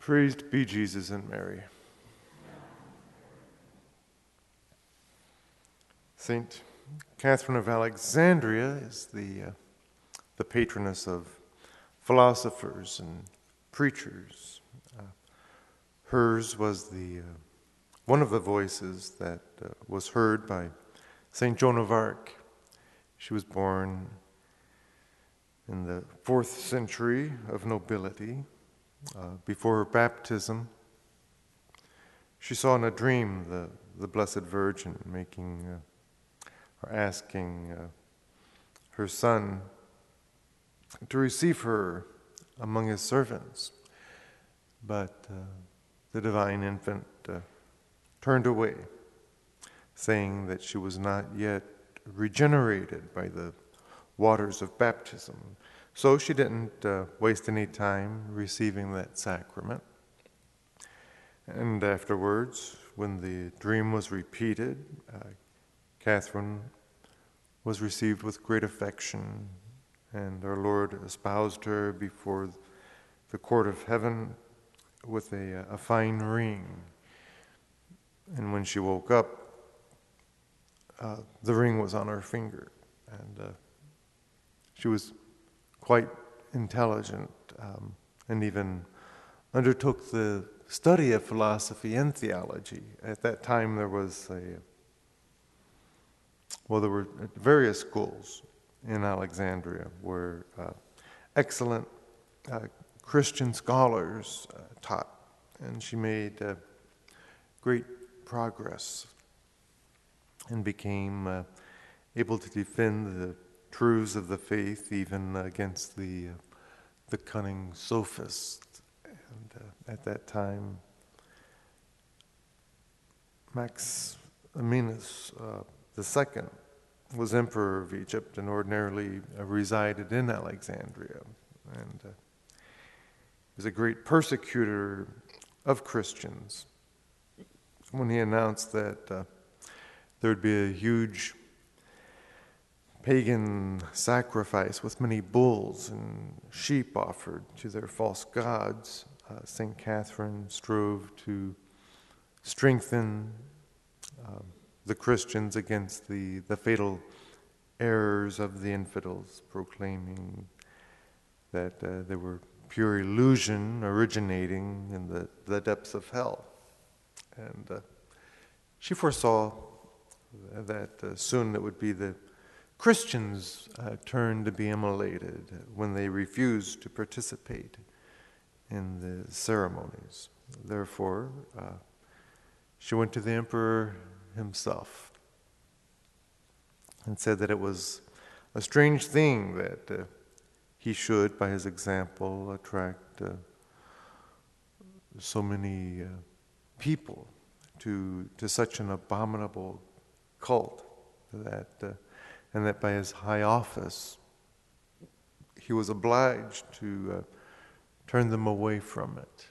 Praised be Jesus and Mary. Saint Catherine of Alexandria is the patroness of philosophers and preachers. Hers was one of the voices that was heard by Saint Joan of Arc. She was born in the 4th century of nobility. Before her baptism, she saw in a dream the Blessed Virgin asking her son to receive her among his servants. But the divine infant turned away, saying that she was not yet regenerated by the waters of baptism. So she didn't waste any time receiving that sacrament. And afterwards, when the dream was repeated, Catherine was received with great affection, and our Lord espoused her before the court of heaven with a fine ring. And when she woke up, the ring was on her finger, and she was quite intelligent, and even undertook the study of philosophy and theology. At that time, there were various schools in Alexandria where excellent Christian scholars taught, and she made great progress and became able to defend the truths of the faith even against the cunning sophists. And at that time, Maximinus II was emperor of Egypt and ordinarily resided in Alexandria. And he was a great persecutor of Christians. When he announced that there would be a huge pagan sacrifice with many bulls and sheep offered to their false gods, St. Catherine strove to strengthen the Christians against the fatal errors of the infidels, proclaiming that they were pure illusion originating in the depths of hell. And she foresaw that soon it would be the Christians' turn to be immolated when they refused to participate in the ceremonies. Therefore, she went to the emperor himself and said that it was a strange thing that he should, by his example, attract so many people to such an abominable cult, and that by his high office he was obliged to turn them away from it.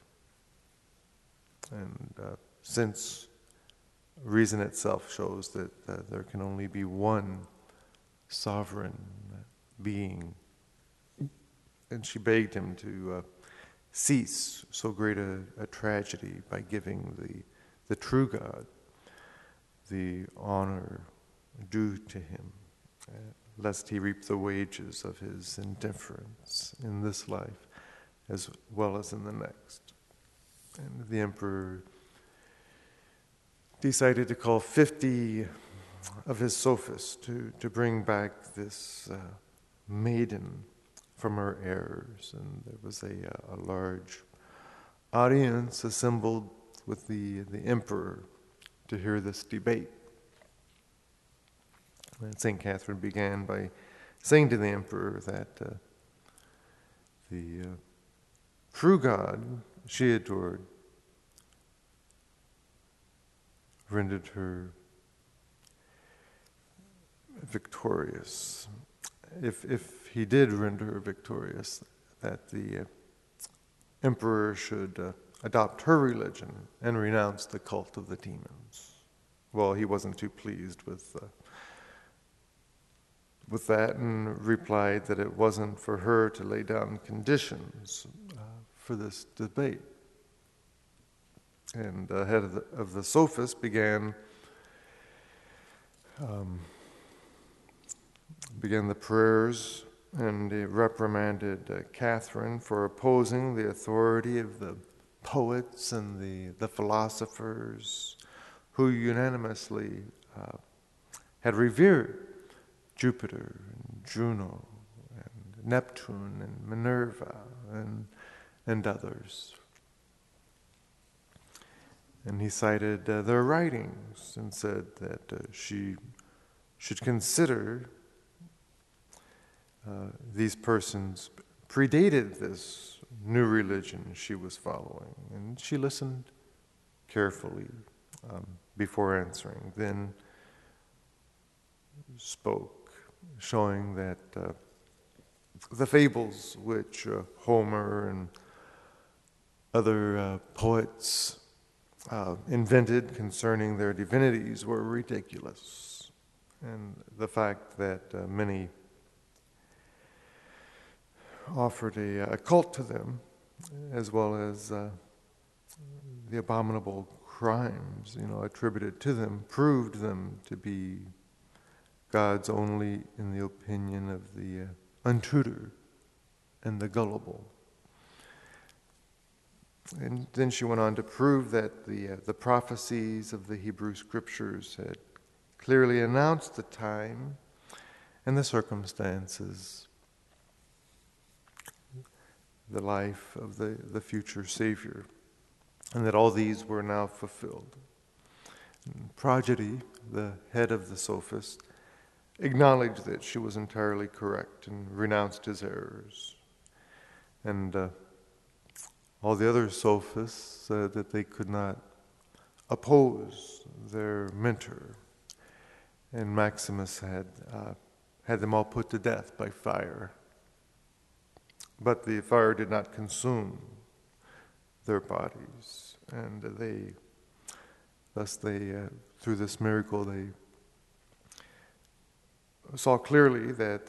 And since reason itself shows that there can only be one sovereign being, and she begged him to cease so great a tragedy by giving the true God the honor due to him, lest he reap the wages of his indifference in this life as well as in the next. And the emperor decided to call 50 of his sophists to bring back this maiden from her errors. And there was a large audience assembled with the emperor to hear this debate. And St. Catherine began by saying to the emperor that the true God she adored rendered her victorious. If he did render her victorious, that the emperor should adopt her religion and renounce the cult of the demons. Well, he wasn't too pleased with that and replied that it wasn't for her to lay down conditions for this debate. And the head of the sophists began the prayers, and he reprimanded Catherine for opposing the authority of the poets and the philosophers who unanimously had revered Jupiter and Juno and Neptune and Minerva and others. And he cited their writings and said that she should consider these persons predated this new religion she was following. And she listened carefully before answering, then spoke, showing that the fables which Homer and other poets invented concerning their divinities were ridiculous. And the fact that many offered a cult to them, as well as the abominable crimes, attributed to them, proved them to be gods only in the opinion of the untutored and the gullible. And then she went on to prove that the prophecies of the Hebrew Scriptures had clearly announced the time and the circumstances, the life of the future Savior, and that all these were now fulfilled. And Progody, the head of the sophists, acknowledged that she was entirely correct and renounced his errors. And all the other sophists said that they could not oppose their mentor. And Maximus had them all put to death by fire. But the fire did not consume their bodies. And thus through this miracle, they saw clearly that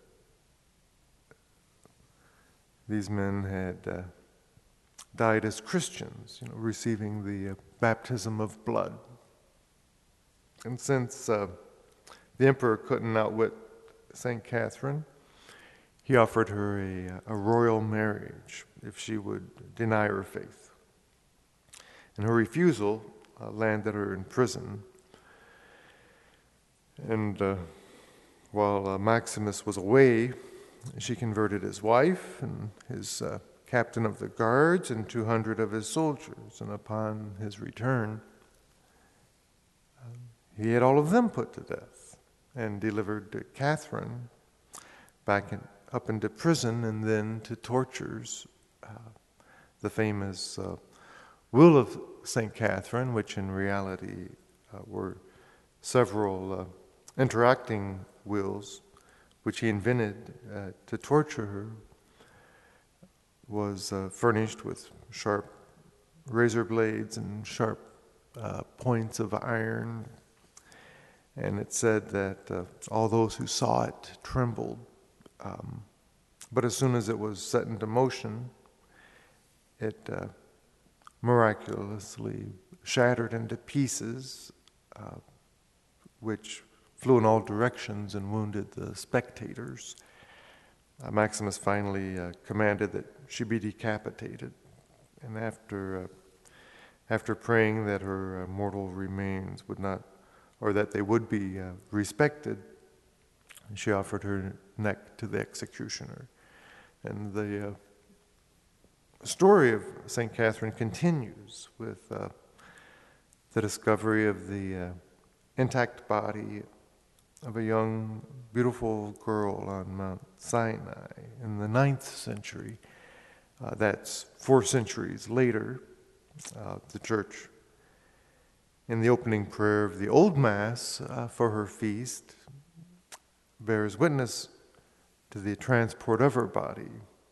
these men had died as Christians, receiving the baptism of blood. And since the emperor couldn't outwit St. Catherine, he offered her a royal marriage if she would deny her faith. And her refusal landed her in prison. And while Maximus was away, she converted his wife and his captain of the guards and 200 of his soldiers. And upon his return, he had all of them put to death and delivered Catherine up into prison and then to tortures. The famous Will of St. Catherine, which in reality were several interacting wills, which he invented to torture her, was furnished with sharp razor blades and sharp points of iron. And it said that all those who saw it trembled. But as soon as it was set into motion, it miraculously shattered into pieces, which flew in all directions and wounded the spectators. Maximus finally commanded that she be decapitated. And after praying that her mortal remains would not, or that they would be respected, she offered her neck to the executioner. And the story of St. Catherine continues with the discovery of the intact body of a young, beautiful girl on Mount Sinai in the 9th century. That's 4 centuries later. The church, in the opening prayer of the Old Mass for her feast, bears witness to the transport of her body.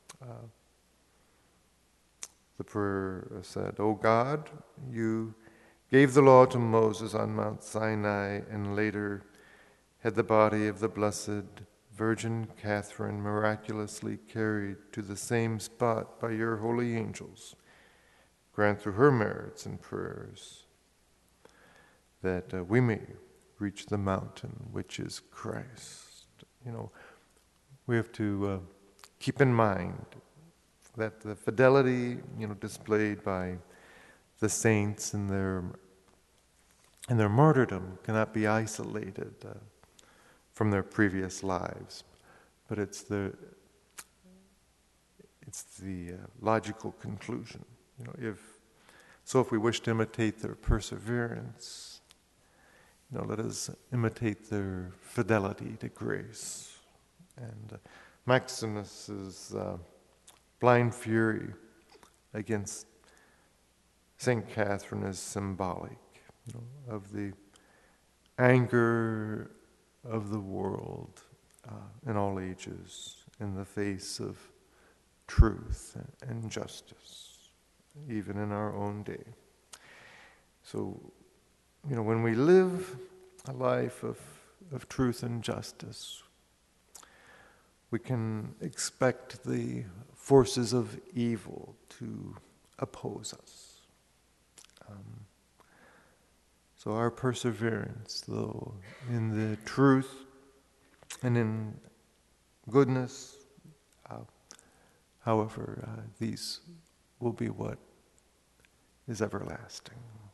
The prayer said, "O God, you gave the law to Moses on Mount Sinai, and later had the body of the Blessed Virgin Catherine miraculously carried to the same spot by your holy angels. grant through her merits and prayers that we may reach the mountain which is Christ. We have to keep in mind that the fidelity, displayed by the saints in their martyrdom cannot be isolated from their previous lives, but it's the logical conclusion. If we wish to imitate their perseverance, let us imitate their fidelity to grace. And Maximus's blind fury against St. Catherine is symbolic, of the anger of the world in all ages in the face of truth and justice, even in our own day. So, when we live a life of truth and justice, we can expect the forces of evil to oppose us. So our perseverance, though, in the truth and in goodness, however, these will be what is everlasting.